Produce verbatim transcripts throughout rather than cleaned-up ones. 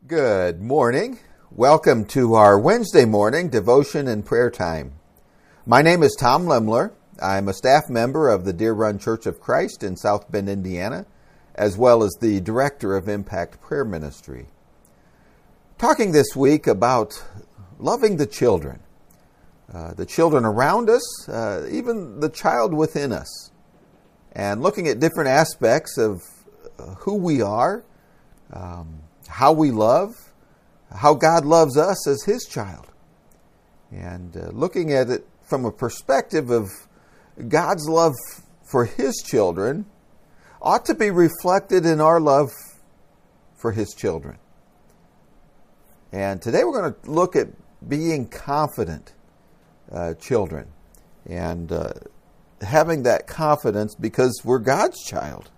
Good morning. Welcome to our Wednesday morning devotion and prayer time. My name is Tom Lemler. I'm a staff member of the Deer Run Church of Christ in South Bend, Indiana, as well as the director of Impact Prayer Ministry. Talking this week about loving the children, uh, the children around us, uh, even the child within us, and looking at different aspects of uh, who we are, um, how we love, how God loves us as His child. And uh, looking at it from a perspective of God's love for His children ought to be reflected in our love for His children. And today we're going to look at being confident uh, children and uh, having that confidence because we're God's child.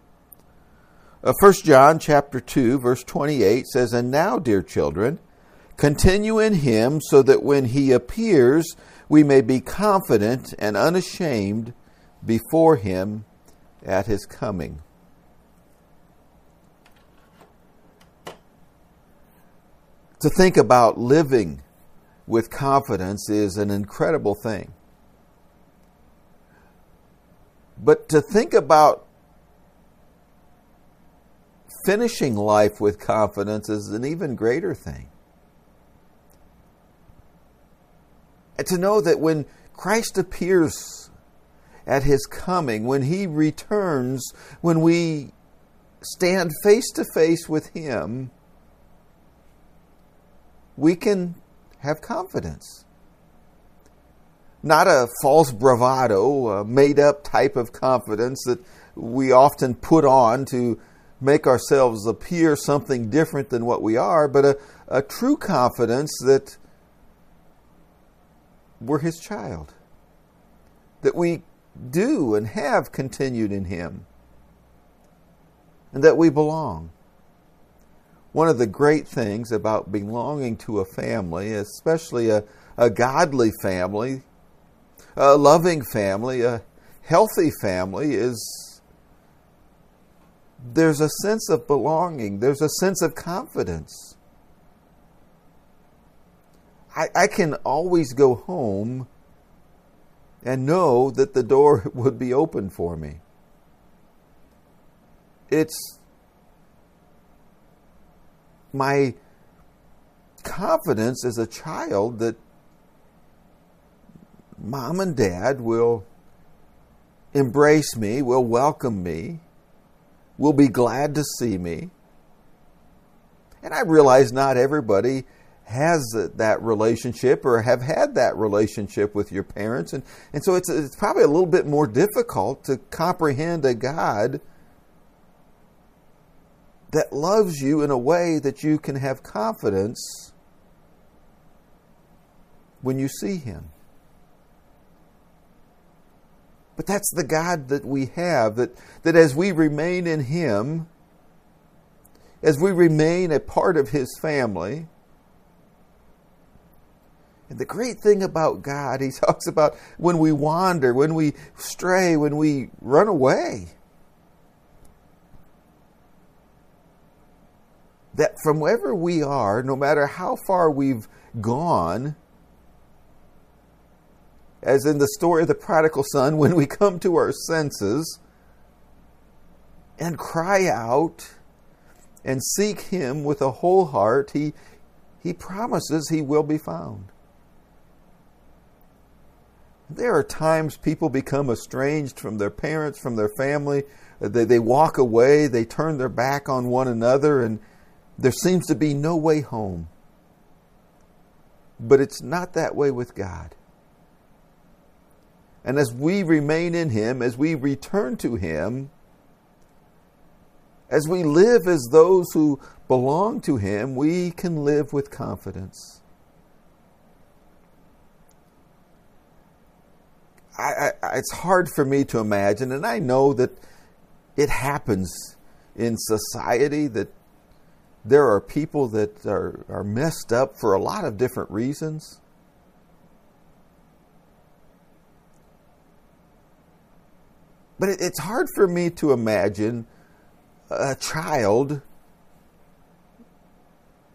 First John chapter two, verse twenty-eight says, "And now, dear children, continue in Him so that when He appears, we may be confident and unashamed before Him at His coming." To think about living with confidence is an incredible thing. But to think about finishing life with confidence is an even greater thing. And to know that when Christ appears at His coming, when He returns, when we stand face to face with Him, we can have confidence. Not a false bravado, a made-up type of confidence that we often put on to make ourselves appear something different than what we are, but a, a true confidence that we're His child, that we do and have continued in Him, and that we belong. One of the great things about belonging to a family, especially a, a godly family, a loving family, a healthy family, is there's a sense of belonging. There's a sense of confidence. I, I can always go home and know that the door would be open for me. It's my confidence as a child that Mom and Dad will embrace me, will welcome me, will be glad to see me. And I realize not everybody has that relationship or have had that relationship with your parents. And, and so it's, it's probably a little bit more difficult to comprehend a God that loves you in a way that you can have confidence when you see Him. But that's the God that we have, that, that as we remain in Him, as we remain a part of His family, and the great thing about God, He talks about when we wander, when we stray, when we run away, that from wherever we are, no matter how far we've gone, as in the story of the prodigal son, when we come to our senses and cry out and seek Him with a whole heart, He, he promises He will be found. There are times people become estranged from their parents, from their family. They, they walk away, they turn their back on one another, and there seems to be no way home. But it's not that way with God. And as we remain in Him, as we return to Him, as we live as those who belong to Him, we can live with confidence. I, I, it's hard for me to imagine, and I know that it happens in society, that there are people that are, are messed up for a lot of different reasons. But it, it's hard for me to imagine a child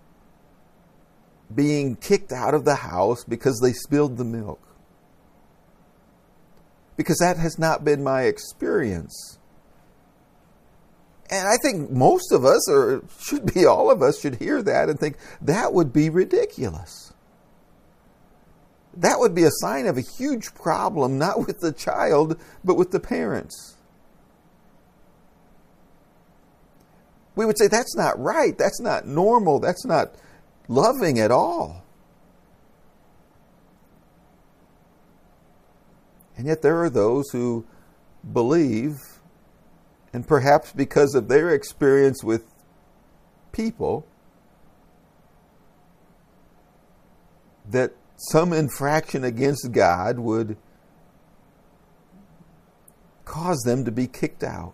being kicked out of the house because they spilled the milk. Because that has not been my experience. And I think most of us, or should be all of us, should hear that and think, that would be ridiculous. That would be a sign of a huge problem, not with the child, but with the parents. We would say, that's not right, that's not normal, that's not loving at all. And yet there are those who believe, and perhaps because of their experience with people, that some infraction against God would cause them to be kicked out.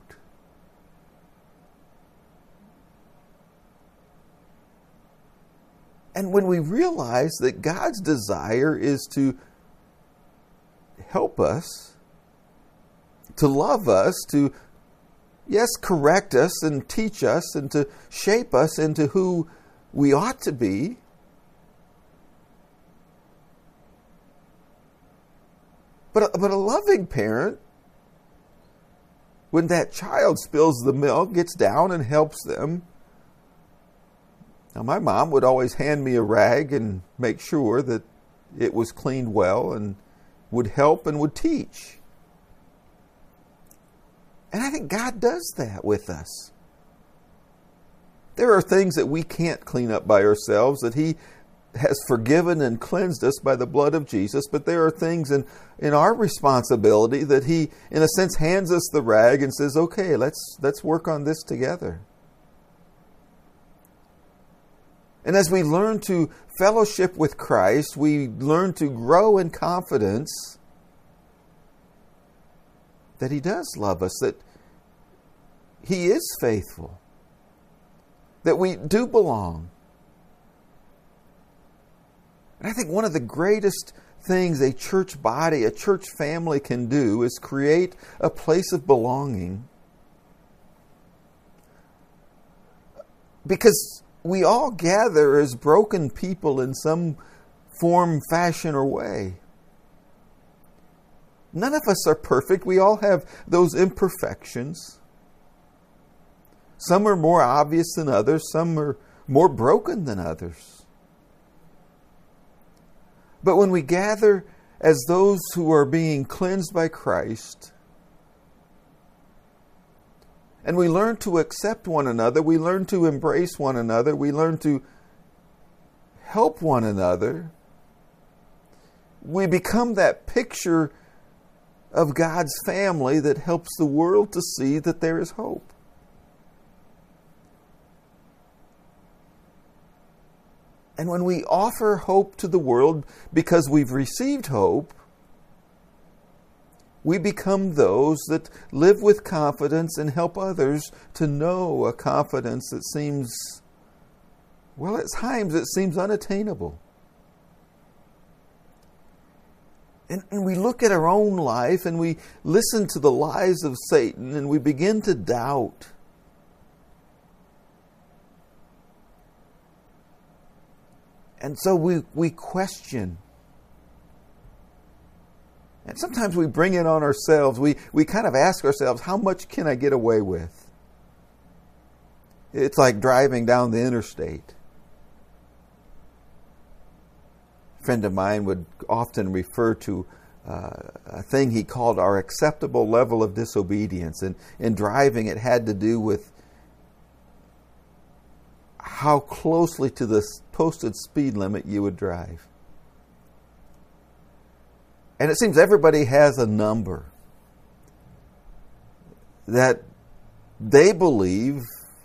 And when we realize that God's desire is to help us, to love us, to, yes, correct us and teach us and to shape us into who we ought to be, but a, but a loving parent, when that child spills the milk, gets down and helps them. Now, my mom would always hand me a rag and make sure that it was cleaned well and would help and would teach. And I think God does that with us. There are things that we can't clean up by ourselves, that He has forgiven and cleansed us by the blood of Jesus, but there are things in, in our responsibility that He, in a sense, hands us the rag and says, okay, let's let's work on this together. And as we learn to fellowship with Christ, we learn to grow in confidence that He does love us, that He is faithful, that we do belong. And I think one of the greatest things a church body, a church family can do is create a place of belonging. Because we all gather as broken people in some form, fashion, or way. None of us are perfect. We all have those imperfections. Some are more obvious than others. Some are more broken than others. But when we gather as those who are being cleansed by Christ, and we learn to accept one another, we learn to embrace one another, we learn to help one another, we become that picture of God's family that helps the world to see that there is hope. And when we offer hope to the world because we've received hope, we become those that live with confidence and help others to know a confidence that seems, well, at times it seems unattainable. And, and we look at our own life and we listen to the lies of Satan and we begin to doubt. And so we, we question. And sometimes we bring it on ourselves. We, we kind of ask ourselves, how much can I get away with? It's like driving down the interstate. A friend of mine would often refer to uh, a thing he called our acceptable level of disobedience. And in driving, it had to do with how closely to the posted speed limit you would drive. And it seems everybody has a number that they believe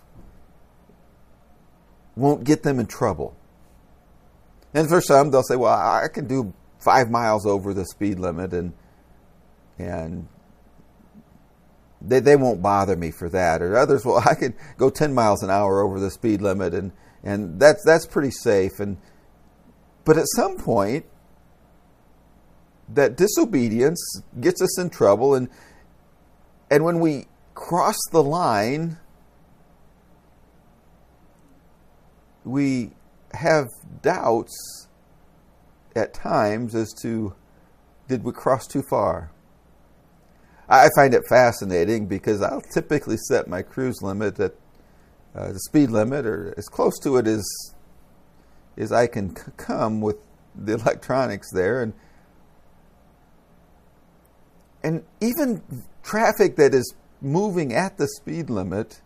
won't get them in trouble. And for some, they'll say, well, I can do five miles over the speed limit and and they, they won't bother me for that. Or others, well, I could go ten miles an hour over the speed limit and, and that's that's pretty safe. And but at some point, that disobedience gets us in trouble, and and when we cross the line, we have doubts at times as to, did we cross too far? I find it fascinating because I'll typically set my cruise limit at uh, the speed limit or as close to it as, as I can c- come with the electronics there. And, and even traffic that is moving at the speed limit,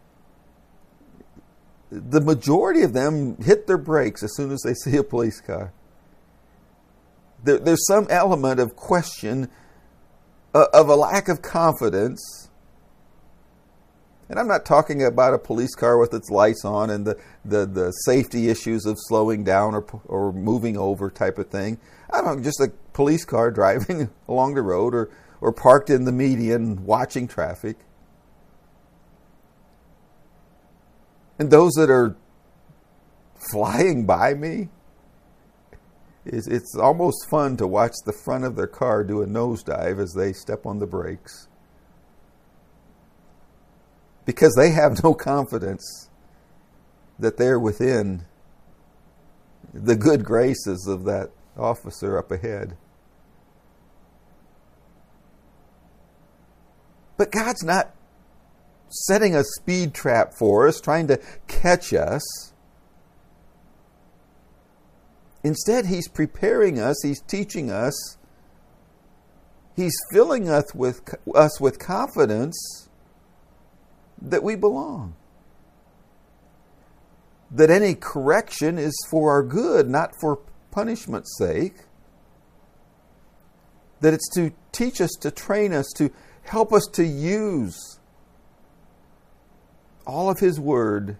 the majority of them hit their brakes as soon as they see a police car. There, there's some element of question, uh, of a lack of confidence. And I'm not talking about a police car with its lights on and the, the, the safety issues of slowing down or or moving over type of thing. I'm talking just a police car driving along the road or, or parked in the median watching traffic. And those that are flying by me, it's, it's almost fun to watch the front of their car do a nosedive as they step on the brakes. Because they have no confidence that they're within the good graces of that officer up ahead. But God's not setting a speed trap for us, trying to catch us. Instead, He's preparing us, He's teaching us, He's filling us with, us with confidence that we belong. That any correction is for our good, not for punishment's sake. That it's to teach us, to train us, to help us to use all of His Word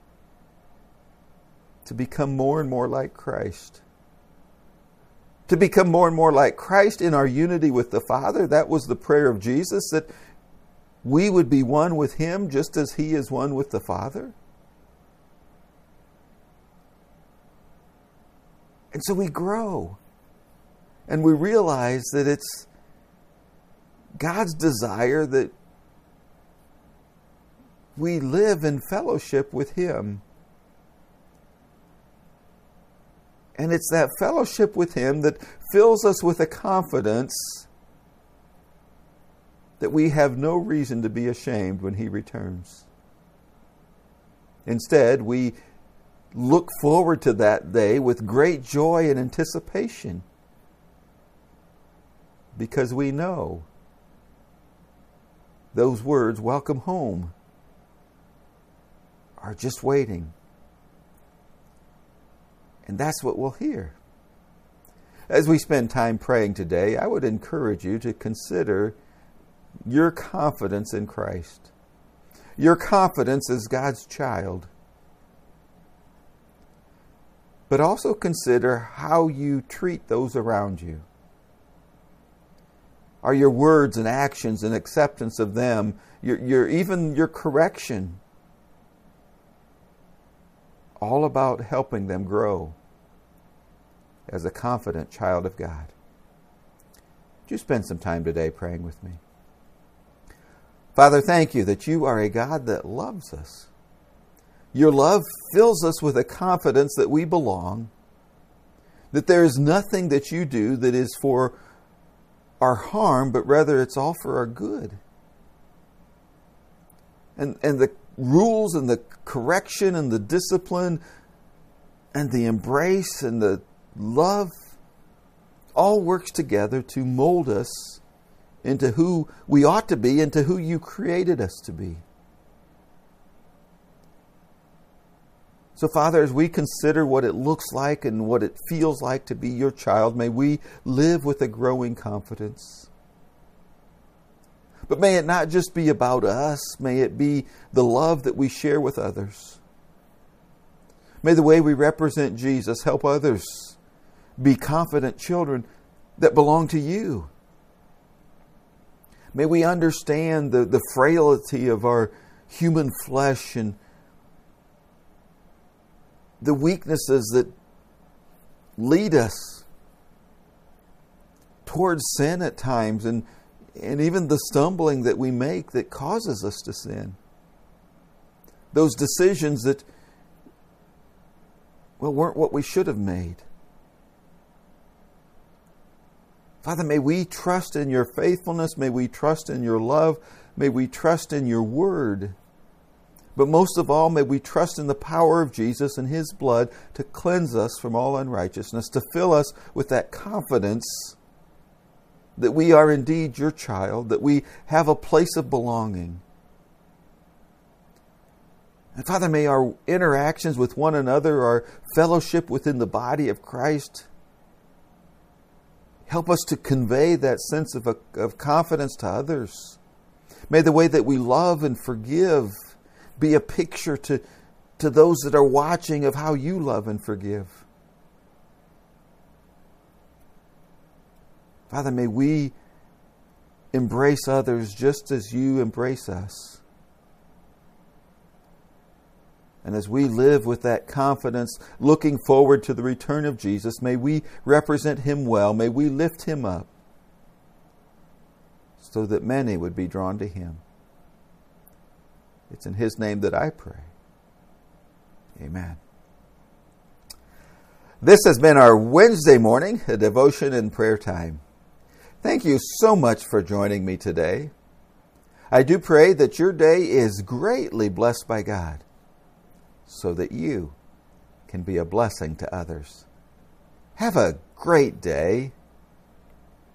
to become more and more like Christ. To become more and more like Christ in our unity with the Father. That was the prayer of Jesus, that we would be one with Him just as He is one with the Father. And so we grow. And we realize that it's God's desire that we live in fellowship with Him. And it's that fellowship with Him that fills us with a confidence that we have no reason to be ashamed when He returns. Instead, we look forward to that day with great joy and anticipation, because we know those words, "Welcome home," are just waiting. And that's what we'll hear. As we spend time praying today, I would encourage you to consider your confidence in Christ. Your confidence as God's child. But also consider how you treat those around you. Are your words and actions and acceptance of them, your, your, even your correction, all about helping them grow as a confident child of God? Would you spend some time today praying with me? Father, thank you that you are a God that loves us. Your love fills us with a confidence that we belong, that there is nothing that you do that is for our harm, but rather it's all for our good. And, and the rules and the correction and the discipline and the embrace and the love all works together to mold us into who we ought to be, into who you created us to be. So, Father, as we consider what it looks like and what it feels like to be your child, may we live with a growing confidence. But may it not just be about us. May it be the love that we share with others. May the way we represent Jesus help others be confident children that belong to you. May we understand the, the frailty of our human flesh and the weaknesses that lead us towards sin at times, and, and even the stumbling that we make that causes us to sin. Those decisions that well, weren't what we should have made. Father, may we trust in your faithfulness. May we trust in your love. May we trust in your word. But most of all, may we trust in the power of Jesus and his blood to cleanse us from all unrighteousness, to fill us with that confidence that we are indeed your child, that we have a place of belonging. And Father, may our interactions with one another, our fellowship within the body of Christ, help us to convey that sense of, of confidence to others. May the way that we love and forgive be a picture to, to those that are watching of how you love and forgive. Father, may we embrace others just as you embrace us. And as we live with that confidence, looking forward to the return of Jesus, may we represent him well. May we lift him up so that many would be drawn to him. It's in his name that I pray. Amen. This has been our Wednesday morning, a devotion and prayer time. Thank you so much for joining me today. I do pray that your day is greatly blessed by God, so that you can be a blessing to others. Have a great day.